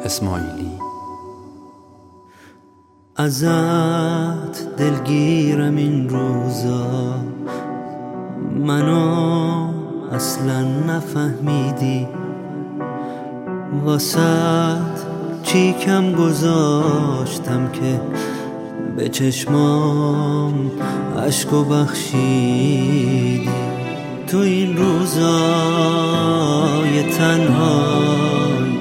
اسماعیلی. ازت دلگیرم این روزا، منو اصلا نفهمیدی، واسه چی کم گذاشتم که به چشمام عشقو بخشیدی. تو این روزای تنهای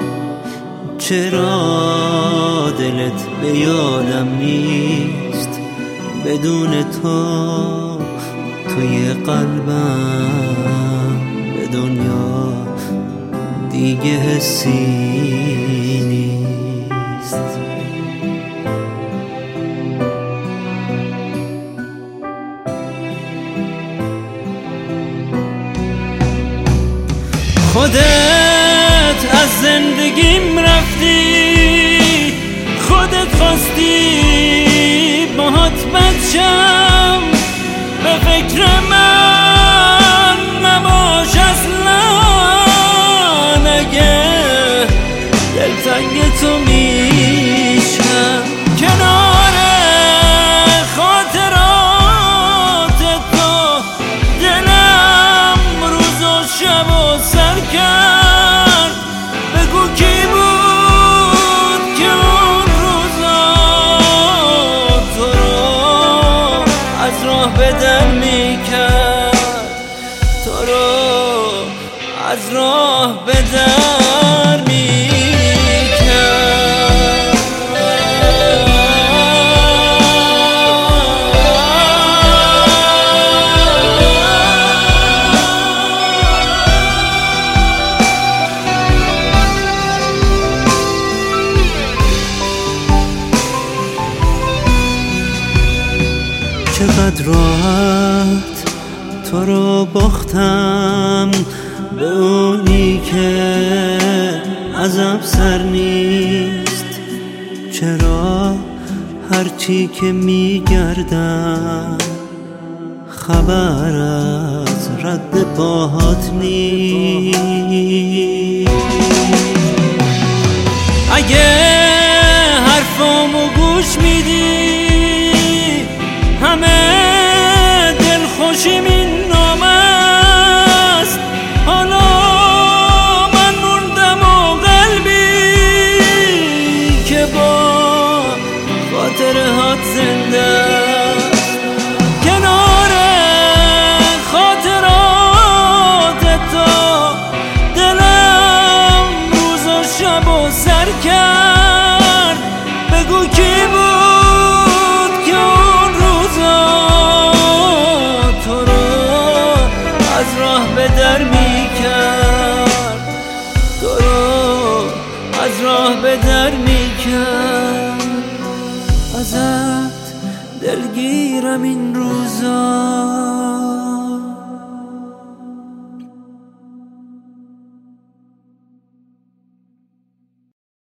چرا دلت به یادم نیست؟ بدون تو توی قلبم به دنیا دیگه حسی نیست. خودت از زندگیم رفتی، خودت خواستی باهات بچم، به فکر من نباش اصلا، اگه دلتنگ تو میشم. کنار خاطرات تو دلم روز و شب و سر کرد. بگو کی بود که اون روزا تو رو از راه به در میکرد، تو رو از راه به در میکرد. چقدر راحت تو رو باختم به اونی که عذاب سر نیست. چرا هرچی که میگردم خبر از رد پاهات نیست؟ اگه حرفامو گوش میدی همه دلخوشیم این نام است. حالا من موندم و قلبی که با خاطره هات زنده است. کنار خاطرات تو دلم روز و شب و سر کرد. بگو کی بود که اون روزا تو رو از راه به در میکرد، تو رو از راه به در میکرد. ازت دلگیرم این روزا.